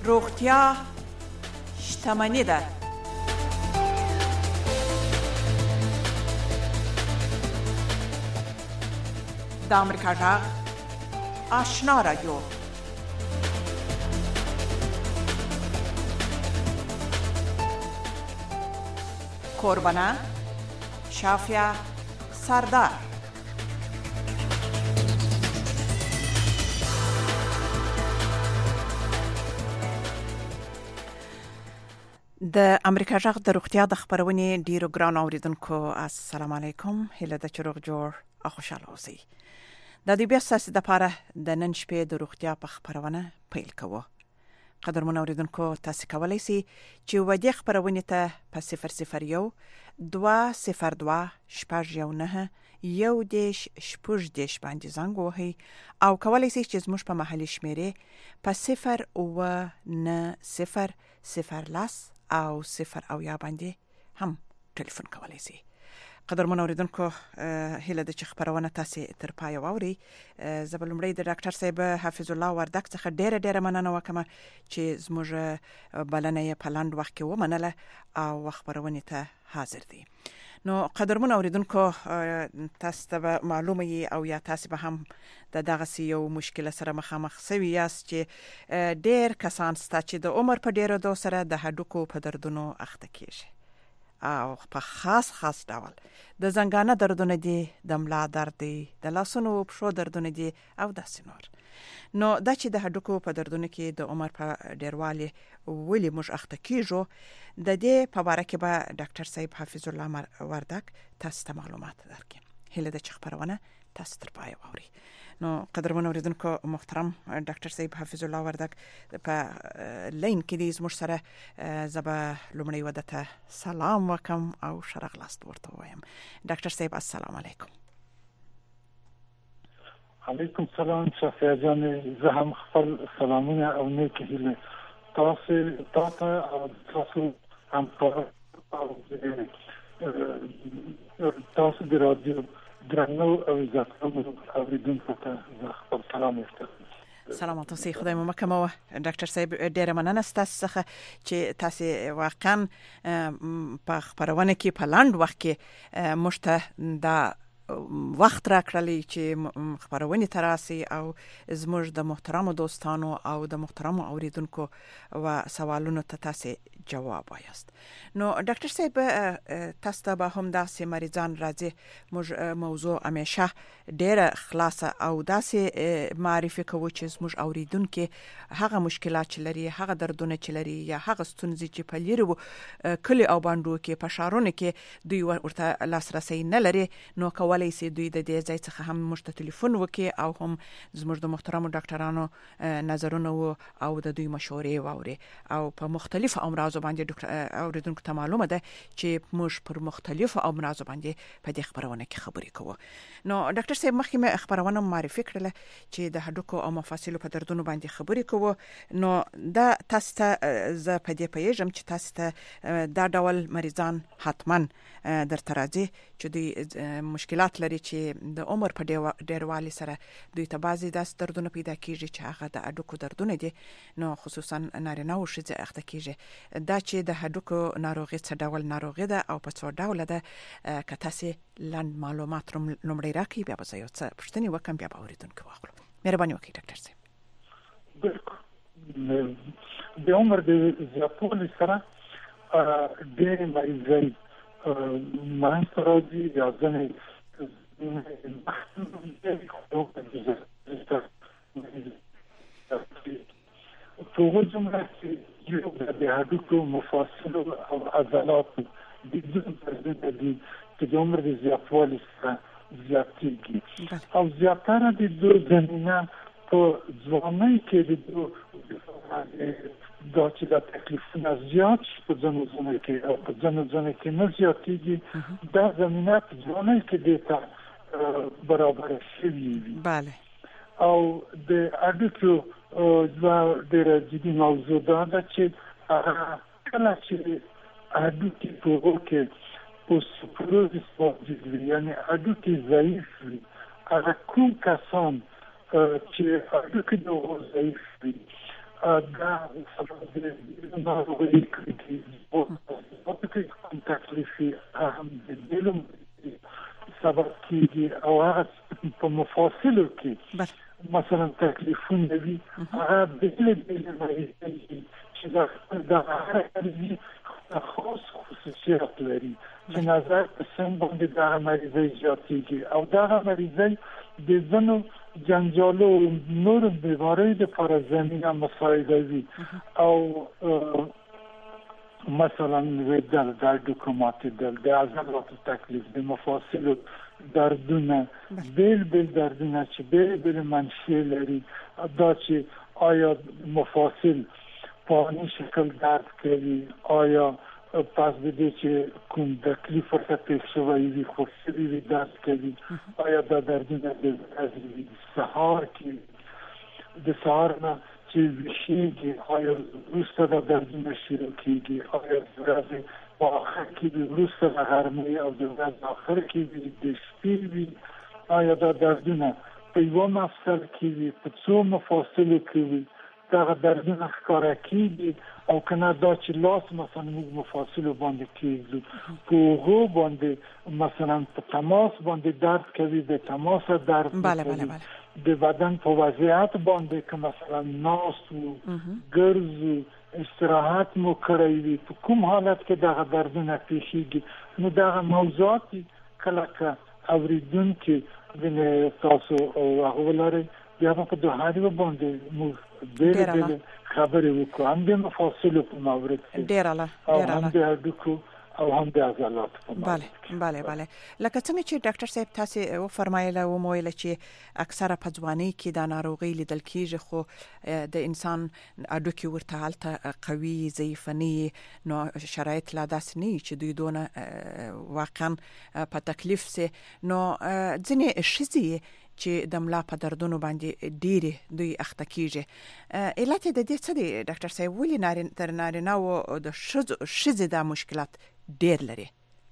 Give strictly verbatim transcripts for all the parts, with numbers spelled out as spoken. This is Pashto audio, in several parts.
روغتیا شتمني ده. د امریکا غږ آشنا رادیو. کوربانه شافیا سردار. د امریکا غږ د روغتیا د خبرونې ډیرو ګران اوریدونکو السلام علیکم. هله د چروغ جوړ او خوشاله اوسئ. د دې بیا ساس د پاره د نن شپې د روغتیا په خبرونه پیل کوو. قدرمن اوریدونکو تاسو کولای شئ چې ودی خبرونه ته په صفر صفر یو دوه صفر دوه شپږ یو نه یو دیش شپږ دیش باندې زنګ وهئ او کولای شئ چې زموږ په محلي شمیرې په صفر او نه صفر صفر لاس او صفر او یا باندې هم ټلیفون کولای شئ. قدرمن اوریدونکو هله د خبرونه تاسو تر پای واوري. زبلمړی د ډاکټر صاحب حفیظ الله وردک څخه ډیره ډیره مننه وکم چې زموږ بلنه په لاند وخت کې ومنله او خبرونه ته حاضر دي. نو قدرمن اوریدونکو تاسو ته معلومه او یا تاسو به هم د دغه یو مشکل سره مخامخ سوي یاست چې ډیر کسان ست چې د عمر په ډیره دو سره د هډوکو په دردونو اخته کیږي او په خاص خاص ډول د زنګانه دردونه دي، د ملا درد دي، د لاسونو په شو دردونه دي او داسې نور. نو دا چې د هډوکو په دردونه کې د عمر په ډیروالی ولی موږ اخته کیږو د دې په اړه کې به ډاکټر صاحب حفیظ الله وردک تاسو ته معلومات درکړي. هله د خبرونه تاسو تر پای واوري. نو قدرمن اوریدونکو محترم ډاکټر صاحب حفیظ الله وردک په لین کې دې زموږ سره زبا لومړی ودته سلام وکم او شرق لاست ورته وایم. ډاکټر صاحب السلام علیکم. علیکم سلام شفیع جان، زه هم خپل سلامونه او نیک هیله تاسو تاسو او تاسو هم او تاسو د رادیو درنو او عزت اوریدونکو ته خپل سلام وایم. سلامات اوسئ. خدای مو مکمو. ډاکټر صاحب ډیره مننه ستاسو څخه چې تاسو واقعا په خبرونه کې په لاند وخت کې مشته د وخت را کړلی چې خبرونه تراسي او زموږ د محترم دوستانو او د محترم اوریدونکو او سوالونو ته تاسو جواب وایست. نو ډاکټر صاحب تاسو ته به هم داسې مریضان راځي موضوع همیشه ډیره خلاصه او داسې معرفي کوو چې زموږ اوریدونکو هغه مشکلات چې لري، هغه دردونه چې لري یا هغه ستونزې چې په لیرو کلی او باندو کې په شهرونو کې دوی ورته لاسرسي نه لري، نو کولای شي دوی د دې ځای څخه هم موږ ته ټلیفون وکړي او هم زموږ د محترم ډاکټرانو نظرونه او د دوی مشورې واوري او په مختلفو امراض باندې اوریدونکو ته معلومه ده چې موږ پر مختلفو امراض باندې په دې خبرونه کې خبرې کوو. نو ډاکټر صاحب مخکې مې خبرونه معرفي کړله چې د هډوکو او مفاصلو په دردونو باندې خبرې کوو. نو دا تاسو ته زه په دې پیژم چې تاسو ته دا ډول مریضان حتما درته راځي چې دوی مشکلات لري چې د عمر په ډیروالي سره دوی ته بعضی داس دردونه پیدا کیږي چې هغه د هډوکو دردونه دي. نو خصوصا نارینه او ښځې اخته کیږي. دا چې د هډوکو ناروغي څه ډول ناروغي ده او په څو ډول ده که تاسو لاند معلومات لومړی راکړئ بیا به زه یو څه پوښتنې وکم بیا به اوریدونکو واخلو. مهرباني وکړئ ډاکټر صاحب. د عمر د زیاتوالي سره ډېرې مریضۍ منځته راځي یا ځینې په هغه جمله کې یو د هډوکو مفاصلو او عضلاتو د دې پرځای دي چې د عمر د زیاتوالي سره زیاتېږي او زیاتره د دوی زمینه په ځوانۍ کې د دوی دا چې د تکلیفونه زیات په ځینو ځینو کې او په ځینو ځینو کې نه زیاتېږي، دا زمینه په ځوانۍ کې دیتا برابر شوي وي. بله. او د هډوکو دا ډېره جدي موضوع ده چې هغه کله چې هډوکي په هغو کې اوستیوپوروزس موجود وي، یعنې هډوکي ضعیف وي، هغه کوم کسان چې هډوکي د هغو ضعیف وي دا سبب د ناروغۍ کې او په تکلیفي هم د دلم سبب کېږي او هغه په مفاصلو کې مثلا تکلیفونه وي هغه د دې لپاره چې دا هغه خاص خصوصیات لري چې نظر په سم باندې دا مریضي زیاتېږي او دا مریضي د ځنو جنجالو نور بیماری د پر زمینه مساعده وي او مثلا ودل در دکومات دل د عضلات تکلیف د مفاصل دردونه بیل بیل دردونه چې بیل بیل منشأ لري دا چې آیا مفاصل په این شکل درد کوي آیا پس بده چې کوم تکلیف ورته پیښ شوی وي خو سوي درد کوي آیا دا دردونه د سهار کې د سهار نه چې وشيږي آیا وروسته دا دردونه شروع کېږي آیا ورځ په آخر کې وروسته د غرمې او د ورځ آخر کې د شپې وي آیا دا دردونه په یو مفصل کې وي په څو مفاصلو کې وي دا دردونه ښکاره کېږي او کنه دا چې لاس مثلا موږ مفاصل باندې کېږي په هغو باندې مثلا په تماس باندې درد کوي د تماس درد بله بله بله د بدن په وضعیت باندې که مثلا ناست و ګرځو استراحت مو کړی وي په کوم حالت کې دغه دردونه پیښیږي نو دغه موضوعات کله که اوریدونکي ویني تاسو او هغه ولري بیا په دوه باندې مو بیل بیل خبرې وکړو هم د مفاصلو په مورد کې ډیر اعلی ډیر اعلی هم د هډوکو او هم د عضلات په مورد بله بله بله لکه څنګه چې ډاکټر صاحب تاسو و فرمایله او مویل چې اکثره په ځواني کې د ناروغي لیدل کېږي خو د انسان هډوکي ورته حالت قوي ضعیف نه نو شرایط لا داس نه چې دوی دونه واقعا په تکلیف سي نو ځنې شزي چې د ملا په دردونو باندې ډېری دوی اخته کیږي علت د دې څه دی ډاکټر صاحب ولې نارین تر نارینه او د شزې د مشکلات ډېر لري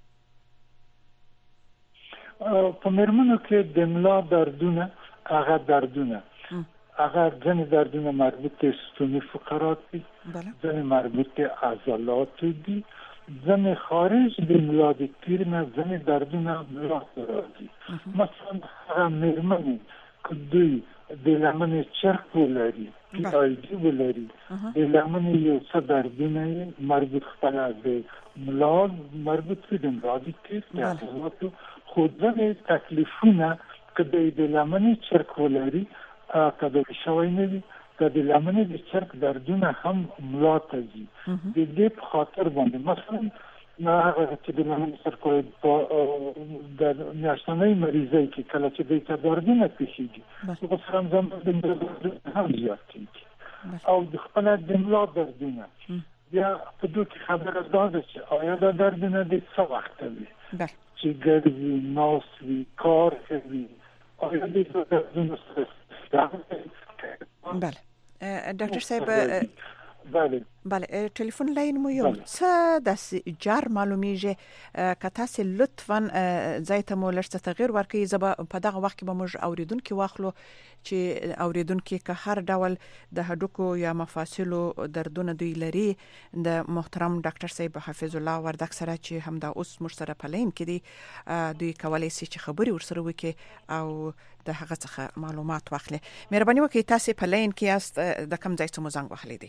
په مرمنو کې د ملا دردونه هغه دردونه هغه ځینې دردونه مربوط به ستوني فقرات دي ځینې مربوط به عضلات دي ځینې خارج د ملا د تیر نه ځینې دردونه ملا ته راځي مثلا هغه مېرمنې که دوی د لمنې چرک ولري پی آی ډي ولري د لمنې یو څه دردونه مربوط خپله د ملا مربوط وي د ملا د تیر د عضلاتو خو ځینې تکلیفونه که دوی د لمنې چرک ولري که دوی شوی نه وي که د لمنې د چرک دردونه هم ملا ته ځي د دې په خاطر باندې مثلا هغه چې د لمنې چرک د میاشتنۍ مریضۍ کې کله چې دوی ته دردونه پیښیږي په سره همزمان د ملا دردونه هم زیات کېږي او د خپله د ملا دردونه بیا په دوی کې خبره دا ده چې آیا دا دردونه د څه وخته وي چې ګرځي ناست وي کار کوي آیا د دردونه سره بله ډاکټر صاحب بله بله ټلیفون لاین مو یو څه د جار معلومیږي که تاسو لطفا ځای ته مو لږ تغیر ورکړئ زه به په دغه وخت کې به موږ اوریدونکي واخلو چې اوریدونکي که هر ډول د هډوکو یا مفاصلو دردونه دوی لري د محترم ډاکټر صاحب حفظ الله وردک سره چې هم دا اوس موږ سره په لاین کې دي دوی کولی شي چې خبرې ورسره وکړي او د هغه څخه معلومات واخلي مهرباني وکړئ تاسو په لاین کې یاست د کوم ځای څخه مو زنګ وهلی دی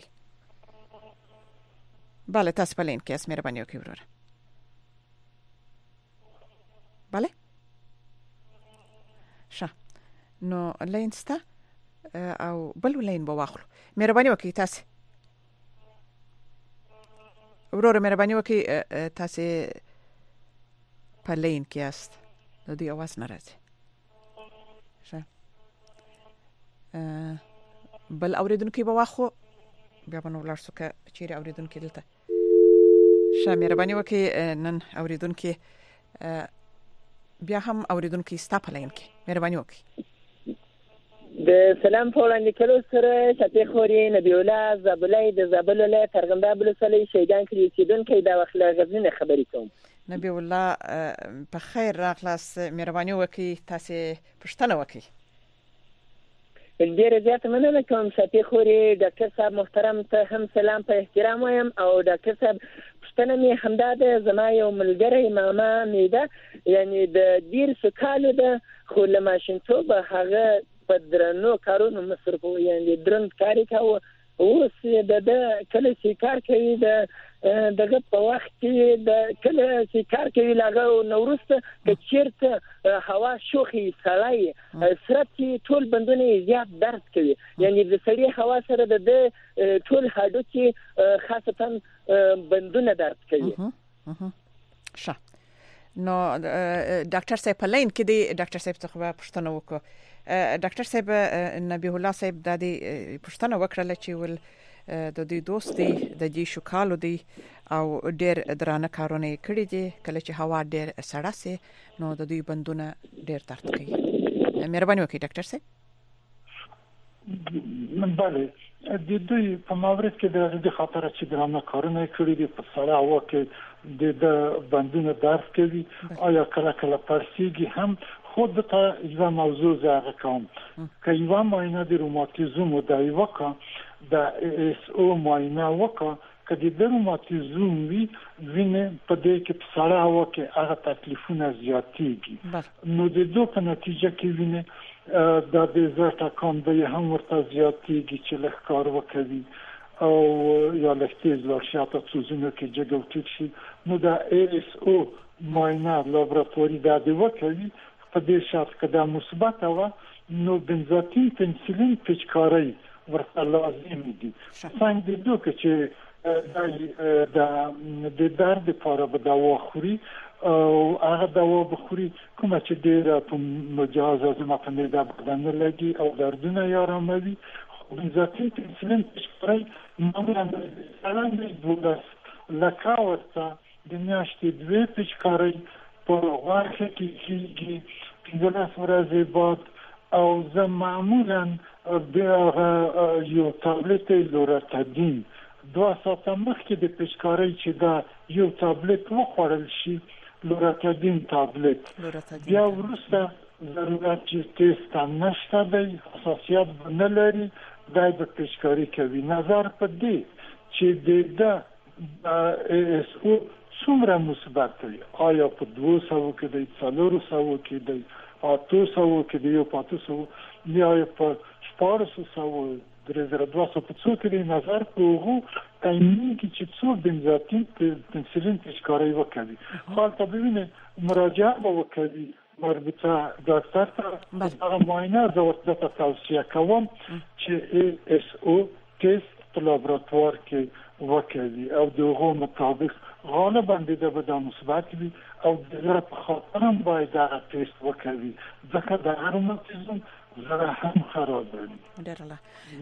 بله تاسو په لاین کې یاست مهرباني وکړئ وروره بله ښه نو لاین سته او بل لاین به واخلو مهرباني وکړئ تاسو وروره مهرباني وکړئ تاسو په لاین کې یاست د دوی اواز نه راځي بل اوریدونکي به واخو بیا به نو ولاړ شو که چیرې اوریدونکي دلته ښه مهرباني وکړئ نن اوریدونکي بیا هم اوریدونکي ستا په لاین کې مهرباني وکړئ د سلام په وړاندې کولو سره شفیق خوري نبی الله زابلای د زابل ولایت ارغنداب ولسوالۍ شیګان کې اوسېدونکی دا وخت له غزني خبرې کوم نبی الله په خیر راغلاست مهرباني وکړئ تاسو پوښتنه وکړئ ډېر زیات مننه کوم ساتي خوري ډاکټر صاحب محترم ته هم سلام په احترام وایم او ډاکټر صاحب پښتنه می همدا د زما یو ملګری ماما میده یعنی د ډیر سکالو د خو لماشنتوب هغه په درنو کارونو مصرف یعنی درن کاری کاوه اوس د کله چې کار کوي د دغه په وخت کې د کله چې کار کوي لاغه نورسته چې چیرته هوا شوخي سړی سرت ټول بندونه زیات درد کوي یعنی د سړی هوا سره د ټول هډو کې خاصتا بندونه درد کوي ښه نو ډاکټر صاحب په لین کې دی ډاکټر صاحب څخه پوښتنه وکړه ډاکټر صاحب نبی الله صاحب د دې پوښتنه وکړه چې ول د دې دوستي د دې شوکالو دی او ډېر درانه کارونه کړی دي کله چې هوا ډېر سړه سي نو د دې بندونه ډېر درد کوي مهرباني وکړئ ډاکټر صاحب بله د دوی په مورد کې د دې خاطر چې درانه کارونه کړی دي په سړه هوا کې د بندونه درد کوي آیا کله کله پرسیږي هم خود ته یو موضوع زغه کوم که یو معاینه د روماتیزم او د وکا د اس او معاینه وکا کدی د روماتیزم وی وینه په دې کې په سړه هوا کې هغه تکلیفونه زیاتېږي نو د دوه په نتیجه کې وینه د دې زړه کم به هم ورته زیاتېږي چې لږ کار وکړي او یا لږ تیز لاړ شي تاسو څنګه کې جګو ټیټ شي نو د اس او معاینه لابراتواري د دې وکړي په دې شرط کې د مثبت او نو بنزاتین پنسلین پچکاری ورته لازم دي څنګه د دوه چې د د درد لپاره به دوا خوري او هغه دوا بخوري کومه چې ډیره په مجازه زما په معده بدن لګي او دردونه یې آراموي بنزاتین پنسلین پچکاری معمولا څنګه دولس لکه ورته د میاشتې دوه پچکاری په واقع کې کېږي پنځلس ورځې بعد او زه معمولا د یو تابلت لوراتادین دوه ساعته مخکې د پچکارۍ چې دا یو تابلت وخوړل شي لوراتادین تابلت بیا وروسته ضرورت چې تیست نشته دی حساسیت نه لري دا د پچکارۍ کوي نظر په دې چې د اس او څومره مثبت دی آیا په دوه سوه کې دی څلور سوه کې دی اته سوه کې دی او پاتو سوه یا په شپږ سوه درې زره دوه سوه په څو کې دی نظر په هغه تایید کې چې څو بنزاتین پنسلین پچکارۍ وکړي خو تاسو ببینئ مراجعه وکړي مربوطه ډاکټر ته هغه معاینه ضرورت ته توصیه کوم چې اس او تست په لابراتوار کې وکړي او دغه مطابق غالبا د به مثبت وي او د زړه په خاطر هم باید دا تست وکړي ځکه د هرمونیزم زړه هم خراب دي ډیر الله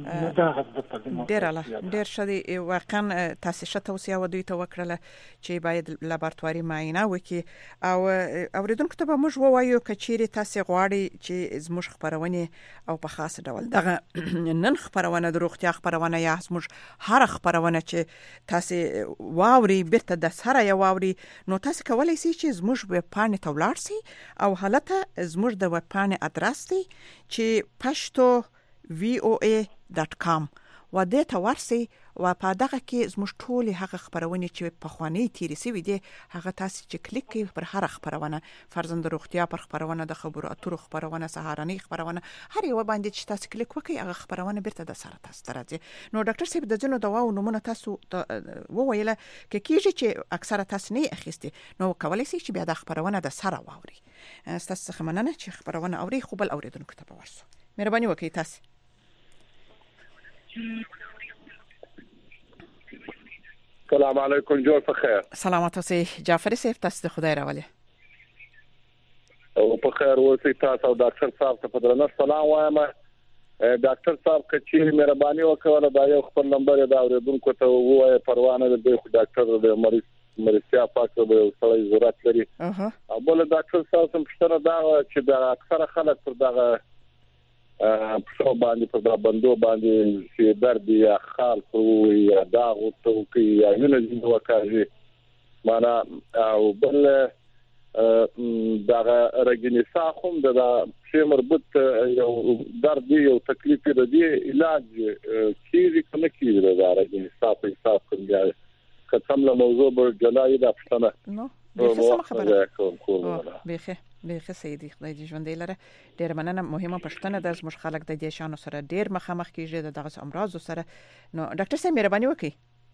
ډیر الله ډیر شدي واقعا تاسو شته توصیه ودی ته وکړه چې باید لابراتواري معاینه وکړي او اوریدونکو ته به موږ ووایو کچېری تاسو غواړي چې زموږ خبرونه او په خاص ډول دغه نن خبرونه د روغتیا خبرونه یا زموږ هر خبرونه چې تاسو واوري بیرته د سره یو واوري نو تاسو کولای شئ چې زموږ ویب پاڼې ته ولاړ شئ او حالته زموږ د ویب پاڼې ادرس دی چې پښتو وی او ای ډاټ کام و دې ته ورسئ او په دغه کې زموږ ټول هغه خبرونه چې په خواني تیری سوي دي هغه تاسو چې کلیک کوئ پر هر خبرونه فرزند روغتیا پر خبرونه د خبرو اترو خبرونه سهارنۍ خبرونه هر یو باندې چې تاسو کلیک وکړئ هغه خبرونه بیرته د سره تاسو راځي نو ډاکټر صاحب د جنو دواو نمونه تاسو وویله کې کیږي چې اکثره تاسو نه اخیستي نو کولای شئ چې بیا د خبرونه د سره واوري تاسو څخه مننه چې خبرونه اوري خو بل اوریدونکو ته ورسو مهرباني وکړئ تاسو السلام علیکم جوړ په خیر سلامات اوسئ جعفر صاحب تاسو ته خدای راولي او په خیر اوسئ تاسو او ډاکټر صاحب ته په درنه سلام وایم ډاکټر صاحب کچې مهرباني وکړه دا یو خپل نمبر دا اوریدونکو ته وایي پروانه د ډاکټر د مریض مرستیا پاکه به سړی ضرورت لري او بل ډاکټر صاحب هم پښتنه دا چې د اکثره خلک پر دغه په باندې په بندو باندې چې درد یا خال کوي یا داغ او توکي یا وینې وکړي معنا او بل دا رګینی ساخوم د شی مربوط یو درد یو تکلیف دی علاج کیږي کنه کیږي دا رګینی ساخ حساب کوي کله موضوع به جلای د افشنه نو به خبره کوم بخه بخه سیدی خدای دې ژوندې لره ډېر مننه مهمه پښتنه د زموږ خلک د دې شانو سره ډېر مخامخ کیږي د دغه امراض سره نو ډاکټر صاحب مهرباني وکړئ.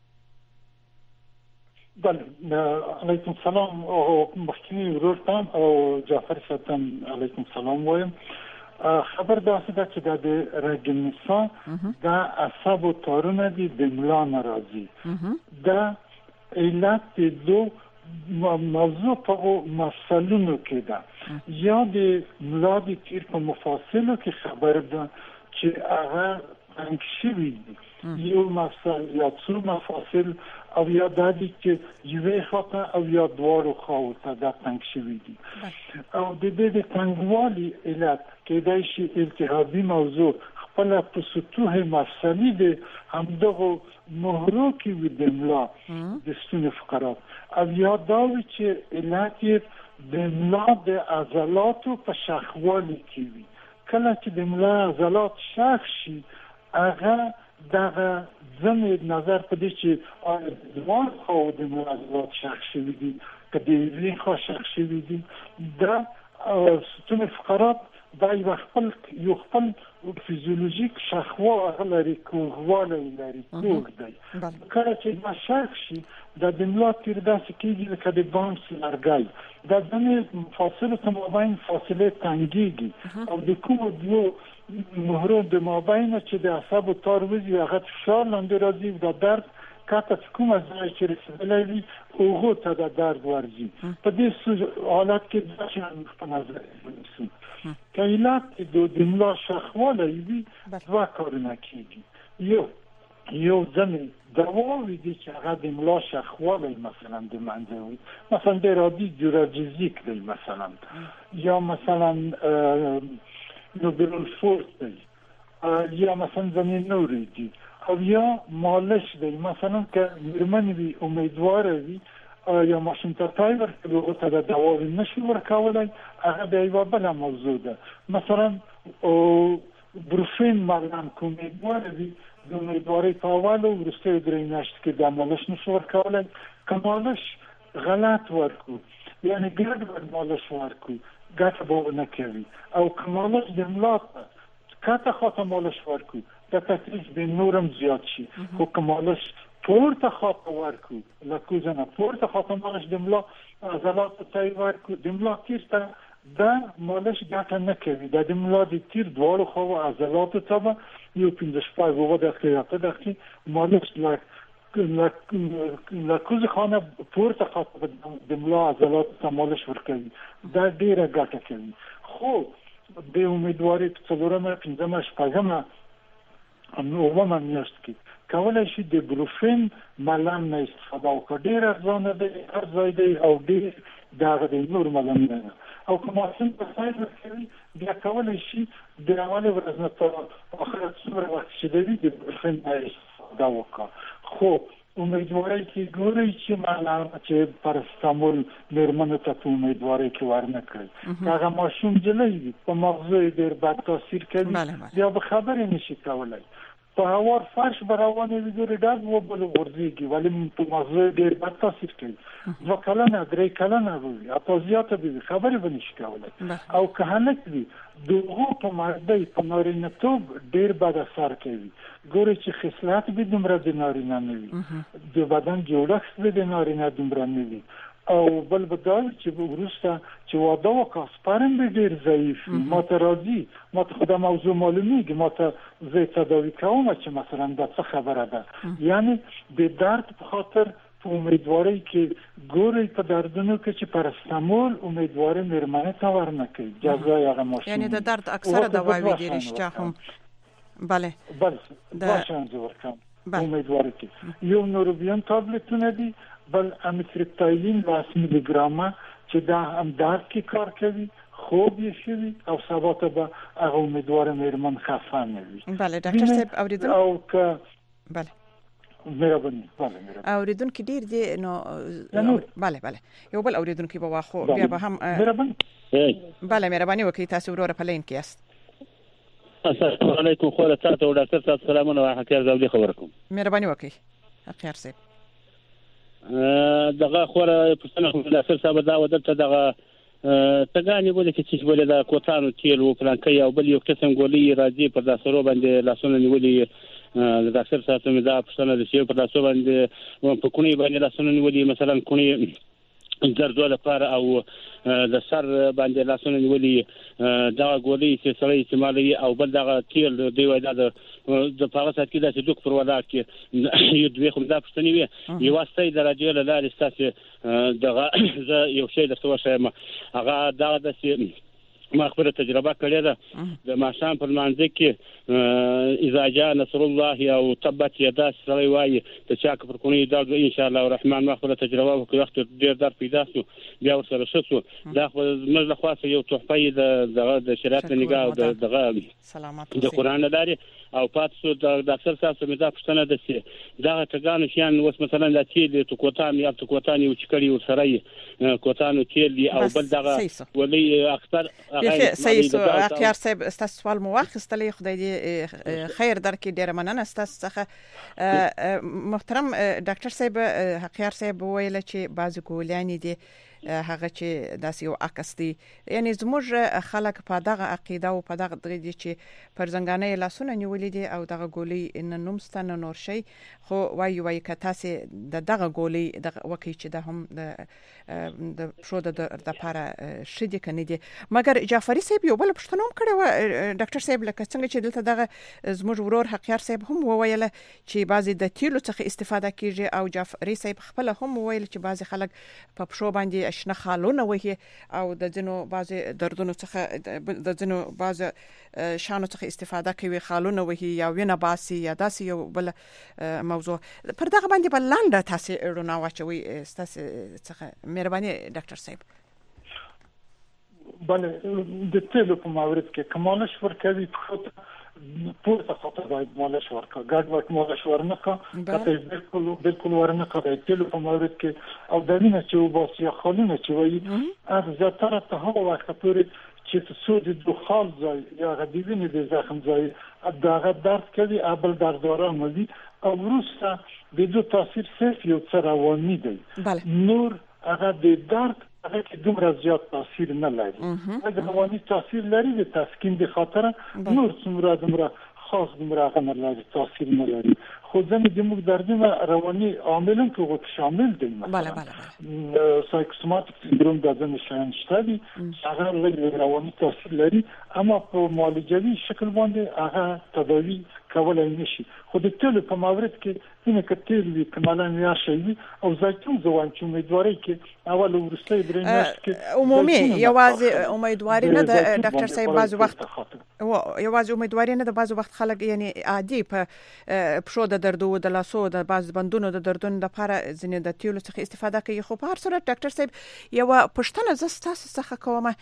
بله علیکم سلام او مخکنی ورورتان او جعفر صاحب علیکم سلام وایم. خبر داسې ده چې د رګنسا د اعصاب او تارونه دي د ملا ناراضي د علت دو موضوع په مسلونو کې ده یا د ملا د تیر په مفاصلو کې خبر ده چې هغه تنګ شوي دي یو مسل یا څو مفاصل او یا د دې چې یوه خطا او یا دوړو خاو ته د تنګ شوي دي او د دې د تنګوالي علت کېدای شي التهابي موضوع خپل په سطوح مفصلي د همدغه مهرو کې وي د ملا د ستوني فقرات او یا دا چې علت د ملا د عضلاتو په شخوالي کې وي. کله چې د ملا عضلات شخ شي هغه دغه زموږ نظر په دې چې آیا د دوار خو د ملا عضلات شخ شوي دي که د وین خو شخ شوي دي دا ستوني فقرات دا یو خپل یو خپل فیزیولوژیک شخوا غلري کوغواله لري کوغ دی کله چې ما شخ شي د دملا تیر داسې کېږي لکه د بانس لرګي د دمې فاصله ته مابین فاصله تنګيږي او د کوم دوه مهرو د مابین چې د اعصاب تار وزي هغه فشار لاندې راځي د درد کاته کومه ځای چې رسېدلی وي هغه ته د درد ورځي. په دې حالت کې د شان په نظر ونیسو که علت د دملا شخواله وي دوه کارونه کېږي. یو یو ځنې دواوی دي چې هغه د ملا شخواله مثلا د منځه وي مثلا د رادی جوراجیزیک دی مثلا یا مثلا نوبرال فورس دی یا مثلا ځنې نوری دي او یا مالش دی مثلا که مرمن وي امیدواره وي یا ماشین ته تایور که لغو تا دا دواوی نشو ورکولای هغه بیا یوه بله موضوع ده. مثلا بروفین مغلم که امیدواره وي د امیدواری په اول او وروسته درې میاشتې کې د مالش نشو ورکولای که مالش غلط ورکو یعنی ګډوډ مالش ورکو ګټه به ونه کوي او که مالش د ملا کاته خواته مالش ورکو د تکلیف به نورم زیات شي خو که مالش پورته خواته ورکو لکوزه نه پورته خواته مالش د ملا عضلات ته ورکو د ملا تیر ته دا مالش ګټه نه کوي د د ملا د تیر دواړو خواو عضلاتو ته به یو پنځه شپږ اووه دقیقې اته دقیقې مالش لکوزه خانه پورته خواته د ملا عضلاتو ته مالش ورکوي دا ډیره ګټه کوي. خو د امیدواري په څلورمه پنځمه شپږمه اوومه میاشت کې کولای شي د بروفین ملم نه استفاده وکړي. ډېر ارزانه دی هر ځای دی او ډېر دغه د نور ملم نه او که ماشین په سایډ ورکوي بیا کولای شي د اولې ورځ نه تر اخره څومره وخت چې دی د بروفین نه استفاده وکړي. خو امیدواري کې ګورئ چې ملم چې پاراسټامول میرمنو ته په امیدواري کې ورنه کړي هغه ماشوم جلۍ وي په مغزو یې ډېر بد تاثیر کوي بیا به خبرې نشي کولی په هوار فرش براوانه ویدوری درد و بلو ورزیگی ولی تو مغزوی دیر بد تاثیر کنی دو کلنه دری کلنه بوی اتا زیاده بوی خبری بنیش کوله او که هنک بی دوغو پا مرده پا نارینه توب دیر بد اثر کوي گوری چه خسلات بی دمره دی نارینه نوی دو بدن جوڑکس بی دی نارینه دمره نوی او بل بدال چې ورسته چې واده وکړ سپارم به ډیر ضعیف ما ته راځي ما ته خدای موضوع معلومیږي ما ته زه تداوی کوم چې مثلا دا څه خبره ده یعنی د درد په خاطر په امیدواري کې ګوري په دردونو کې چې پاراسټامول امیدواري مرمنه ته ورنه کوي جزای هغه ماشین یعنی د درد اکثره دواوی دي رښتیا هم بله بله دا شانس ورکم امیدواري کې یو نوروبیان تابلتونه دي بل امیتریپتایلین لاس میلی گرامه چې دا هم درد کې کار کوي خوب یې شوي او سبا ته به هغه امیدواره میرمن خفه نه وي. بله ډاکټر صاحب اوریدل او که بله مهرباني بله اوریدونکو ډیر دی نو بله بله یو بل اوریدونکو به واخو بیا به هم مهرباني بله مهرباني وکړئ تاسو وروره په لین کې یاست. السلام علیکم خو تاسو او ډاکټر صاحب سلامونه وایي حکیر زاوی خبر کوم. مهرباني وکړئ حکیر صاحب. دغه خوره پښتنه خو ډاکټر صاحب دا ودته دغه تګانی بوله چې بوله د کوتانو تیل او پلانکي او بل یو قسم ګولې راځي په داسرو باندې لاسونه نیولې د ډاکټر صاحب مې دا پښتنه د شی په داسرو باندې په کونی باندې لاسونه نیولې مثلا کونی درځو لپاره او د سر باندې لاسونه نیولې دا ګولې چې سړی استعمالوي او بل دغه تیل دی وای دا د پاغه سات کې د دوک پر ودا کې یو دوی خو دا پښتني وي یو واسطه درجه له لارې ستاسو دغه یو شی د څه شایم هغه دا د ما خپل تجربه کړې ده د ماشام په منځ کې اذا جاء نصر الله او تبت يدا سړی وایي ته چا پر کونی دا ان شاء الله الرحمن ما خپل تجربه وکړه وخت ډیر در پیدا شو بیا ورسره شو دا خو موږ له خاصه یو تحفه د د شریعت نگاه دغه سلامات د قران لري او پاتسو د ډاکټر صاحب مې دا پښتنه ده چې دا ټګانو شیان وس مثلا د تیل د کوتان یا د کوتان یو چکړی ورسره کوتانو تیل او بل دغه ولی اکثر هغه صحیح سو اختیار صاحب تاسو سوال مو واخستلې خدای دې خیر درکې ډیر مننه تاسو څخه محترم ډاکټر صاحب حقیار صاحب ویل چې بعض ګولانی دي هغه چې داسې یو عکس دی یعنی زموږ خلک په دغه عقیده او په دغه درې دي چې پرزنګانې لاسونه نیولې دي او دغه ګولې ان نومستانه نور شي خو وایي وایي که تاسو د دغه ګولې دغه وکی چې د هم د د شو د لپاره شدي کني دي مګر جعفری صاحب یو بل پښتنوم کړو ډاکټر صاحب لکه څنګه چې دلته دغه زموږ ورور حقیار صاحب هم وویل چې بعضی د تیلو څخه استفاده کیږي او جعفری صاحب خپل هم وویل چې بعضی خلک په پښو باندې اشنا خالونه وهي او د جنو بعضی دردونو څخه د جنو بعضی شانو څخه استفاده کوي خالونه وهي یا وینه باسي یا داسې یو بل موضوع پر دغه باندې بل لاندې تاسو رونه واچوي تاسو څخه مهرباني ډاکټر صاحب. بله د تیلو په مورد کې کمالش ورکوي په پورته خاطر باید مالش ورکا ګډ ورک مالش ورنکا کته بالکل بالکل ورنکا د تیلو په مورد کې او د وینې چې وباسي خالونه چې وایي از زیاتره ته هغه وخت پورې چې سود د خال ځای یا غدیوینه د زخم ځای دغه درد کوي ابل درداره مزي او وروسته د دې تاثیر صرف یو څه رواني دی نور هغه د درد هغه کې دومره زیات تاثیر نه لري هغه رواني تاثیر لري د تسکین د خاطر نور څومره دومره خاص دومره هغه نه لري تاثیر نه لري خو ځنې د موږ دردونه رواني عاملون کې شامل دي بله بله سایکوسوماتیک سندروم د ځنې شیان شته دي هغه لږ رواني تاثیر لري اما په معالجوي شکل باندې هغه تداوی کولای نشي خو د تیلو په مورد کې اینه که تیل وي کمالا یا شي او زیتون زوان چې امیدواري کې اول ورسته درې میاشتې کې عمومي یوازې امیدواري نه د ډاکټر صاحب بعض وخت او یوازې امیدواري نه د بعض وخت خلک یعنی عادي په پښو د دردو د لاسو د بعض بندونو د دردونو لپاره ځینې د تیلو څخه استفاده کوي خو په هر صورت ډاکټر صاحب یو پښتنه زه تاسو څخه کوم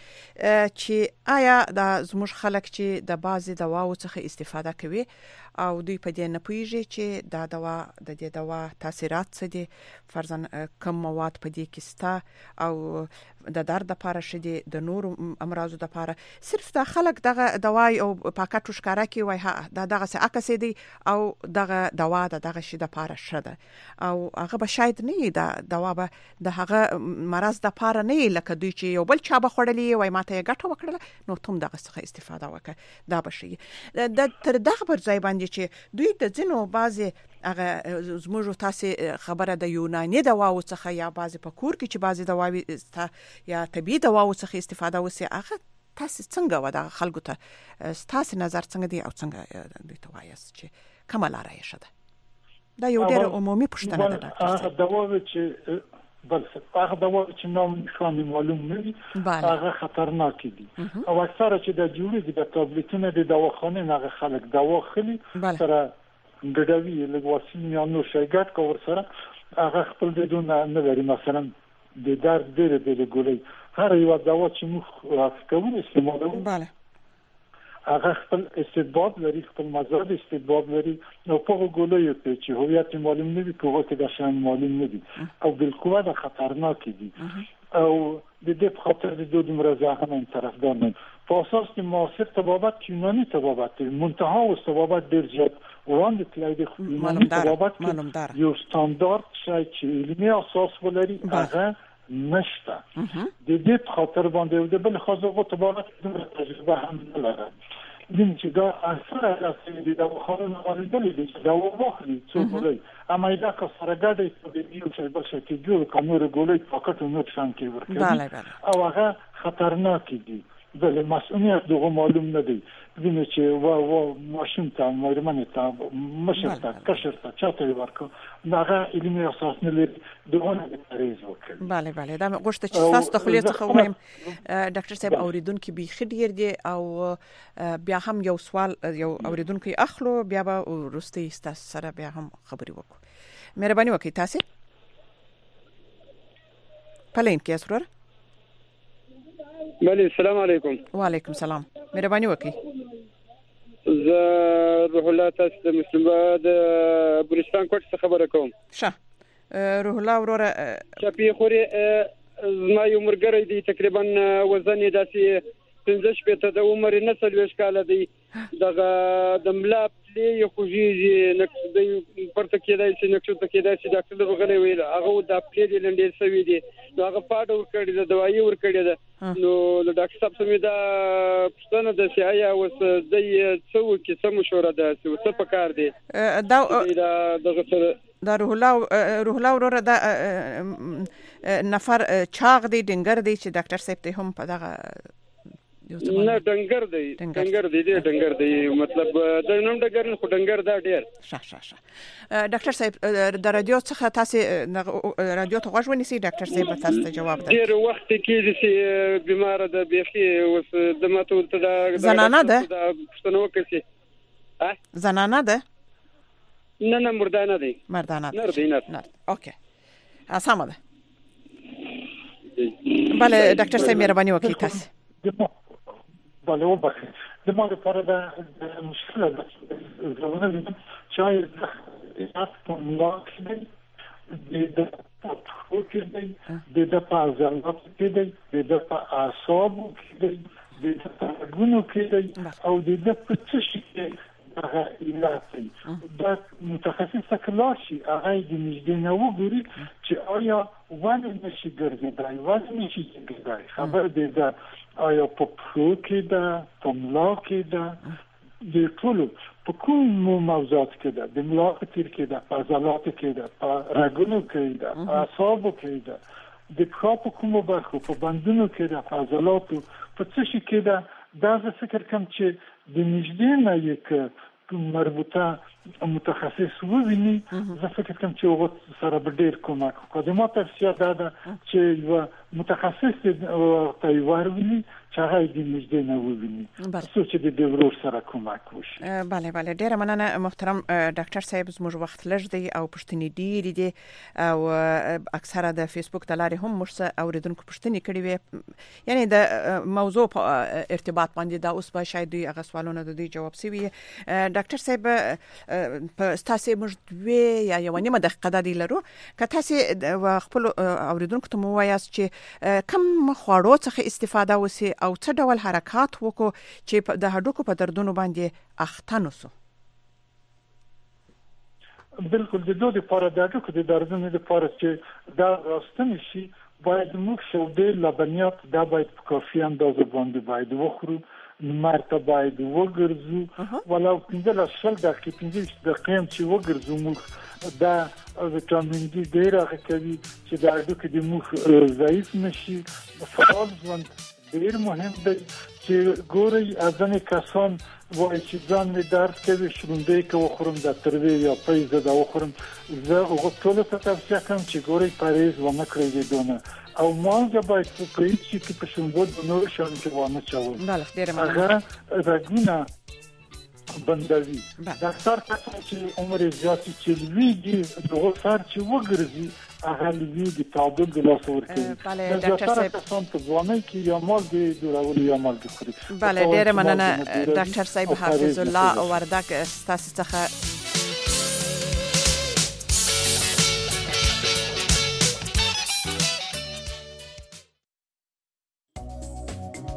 چې آیا د زموږ خلک چې د بعضي دواو څخه استفاده کوي او دوی په دې نه پوهیږي چې دا دوا د دې دوا تاثیرات څه دي فرضاً کم مواد په دې کې ستا او د درد لپاره شدي د نور امراضو لپاره صرف د خلک دغه دواي او پاکټ وشکاره کوي وای ها دا دغه څه عکس دي او دغه دوا دغه شي لپاره شته او هغه به شاید نه دا دوا به د هغه مرض لپاره نه لکه دوی چې یو بل چا به خړلې وای ماته یې ګټه وکړه نو تم دغه څخه استفاده وکړه دا به شي د تر دغه پر ځای باندې چې دوی د ځینو بعضي هغه زموږ تاسو خبره د یوناني دواو څخه یا بعضي په کور کې چې بعضي دواوي یا طبي دواو څخه استفاده وسي هغه تاسو څنګه ودا خلکو ته تاسو نظر څنګه دی او څنګه دوی ته وایي چې کومه لار یې شته دا یو ډېر عمومي پوښتنه ده هغه دواوي چې بل څه هغه دواوي چې نوم نشو معلوم نه دي هغه خطرناک دي او اکثره چې د جوړې د ټابلیټونو د دواخانه نه خلک دوا خلی سره ګډوي لګواسین یا نو شایګات کور سره هغه خپل د دون نه لري مثلا د درد ډېر د ګولې هر یو دوا چې موږ کوو استعمالوو bale هغه خپل استعداد لري، خپل مزاج استعداد لري، نو په ګولې کې چې هویت معلوم نه وي، په وخت د شان معلوم نه دي او بالکل د خطرناک دي او د دې په خاطر د دوه مرزاحه من طرفدار نه په اساس کې معاصر طبابت یوناني طبابت منتها او طبابت ډیر زیات وړاندې تللی دی. یوناني طبابت یو ستاندارد شی چې علمي اساس ولري هغه نشته. د دې په خاطر باندې د بل خاصه طبابت د تجربه هم نه لري. دین چې دا اثر راځي د خلکو غوړېدل دي چې دا وخت څو ولې اما دا که سرګړې په دې یو څه بل څه کې جوړ کومه رګولې فقط نو څنګه کې ورکړي او هغه خطرناک دي. بل مسؤلیت دغه معلوم نه دی. دینه چې وا وا ماشین ته مرمنه ته مشرته کشرته چاته ورکو هغه علمي اساس نه لري دغه تریز وکړي. بله بله دا غوښته چې تاسو ته خلیت خو وایم ډاکټر صاحب اوریدونکو به خډیر دي او بیا هم یو سوال یو اوریدونکو اخلو بیا به ورستي تاسو سره بیا هم خبري وکړو. مهرباني وکړئ تاسو پلین کې اسرور. بله السلام علیکم. وعلیکم السلام. مهرباني وکړئ. زه روح الله تاسو د مسلم د بلوچستان کوټ څخه خبره کوم. ښه روح الله وروره چپی خوري زما یو مرګری دی تقریبا وزن یې داسې پنځه شپېته د عمر نه څلوېښت کاله دی. دغه د ملا پلې یې خوږېږي نقص دی پورته کېدای شي نقص ته کېدای شي ډاکټر د غلی ویل هغه د پلې دې لنډې سوي دي نو هغه پاډه ورکړې ده دوايي ورکړې ده نو د ډاکټر صاحب سمې دا پښتنه د سیایا اوس د څو کې څه مشوره ده څه پکار دی دا دغه سره دا روح الله روح الله وروره دا نفر چاغ دی ډنګر دی چې ډاکټر صاحب ته هم په دغه نه ډنګر دی ډنګر دی دی ډنګر دی مطلب د نوم ډنګر نه خو ډنګر دا ډیر. ښه ښه ښه ډاکټر صاحب د رادیو څخه تاسو رادیو ته غوږ ونیسئ ډاکټر صاحب تاسو ته جواب درکړي. ډیر وخت کې چې بیمار ده بيخي اوس د ماتو ته دا زنانه ده پښتنو کې ها زنانه ده نه نه مردانه دی مردانه نر دی نر اوکي اسامه ده. بله ډاکټر صاحب مهرباني وکړئ تاسو. بله وبخښئ د ما لپاره دا مشکله ده زمونه لیدم چې آیا په ملا کې دی د په پښو کې دی د په عضلاتو کې دی د په اعصابو کې دی د په رګونو کې دی او د په څه شي کې هغه علاج دی. دا متخصص کلاس شي هغه د نږدې نه وګوري چې آیا ولې نشي ګرځېدای ولې نشي ګرځېدای خبر دی دا آیا په پښو کې ده په ملا کې ده د ټولو په کوم موضوعات کې ده د ملا په تیر کې ده په عضلاتو کې ده په رګونو کې ده په اعصابو کې ده د پښو په کومو برخو په بندونو کې ده په عضلاتو په څه شي کې ده دا زه فکر کوم چې د نږدې نه یې مربوطه متخصص وویني زه فکر کوم چې هغه سره به ډېر کومک وکړي. د ما توصیه دا ده چې یو متخصص ته یې ورویني چې هغه د نږدې نه وویني څو چې د ورور سره کومک وشي. بله بله ډېره مننه محترم ډاکټر صاحب زموږ وخت لږ دی او پوښتنې ډېرې دي او اکثره د فیسبوک د لارې هم موږ څه اورېدونکو پوښتنې کړې وې یعنې د موضوع په ارتباط باندې دا اوس به شاید دوی هغه سوالونه د دوی جواب شوي. ډاکټر صاحب په تاسو موږ دوی یا یو نیمه دقیقه د دې لرو که تاسو خپل اوریدونکو ته مو وایاست چې کوم خواړو څخه استفاده وسی او څه ډول حرکات وکړو چې د هډوکو په دردونو باندې اخته نسو. بالکل د دوی لپاره د هډوکو د دردونو لپاره چې دا راستنی شي باید موږ شودې لبنیات دا باید په کافي اندازه باندې باید وخورو. مرته باید وګرځو ولو پنځه شل دقیقې پنځه دقیقې چې وګرځو موږ دا ویټامین ډي ډېر هغه کوي چې د هډوکو د موږ ضعیف نشي. فعال ژوند ډېر مهم دی چې ګوري ځینې کسان وایي چې ځان مې درد کوي شړومبې که وخورم د تروې یا پیزه دا وخورم زه هغو ټولو ته توصیه کوم چې ګورئ پرهیز ونه کړئ د دونه او مالګه باید په هیڅ شي کې په شړومبو د نورو شیانو کې ونه چوئ هغه رګونه بندوي. ډاکټر کسان چې عمر زیات چې لویږي دغه سر چې وګرځي اهلیه د تعادل د لاس ورکوي. بله ډاکټر صاحب کسان په ځوانۍ کې یا مال د جوړولو یا مال د خوري. بله ډیره مننه ډاکټر صاحب حافظ الله وردک، تاسو څخه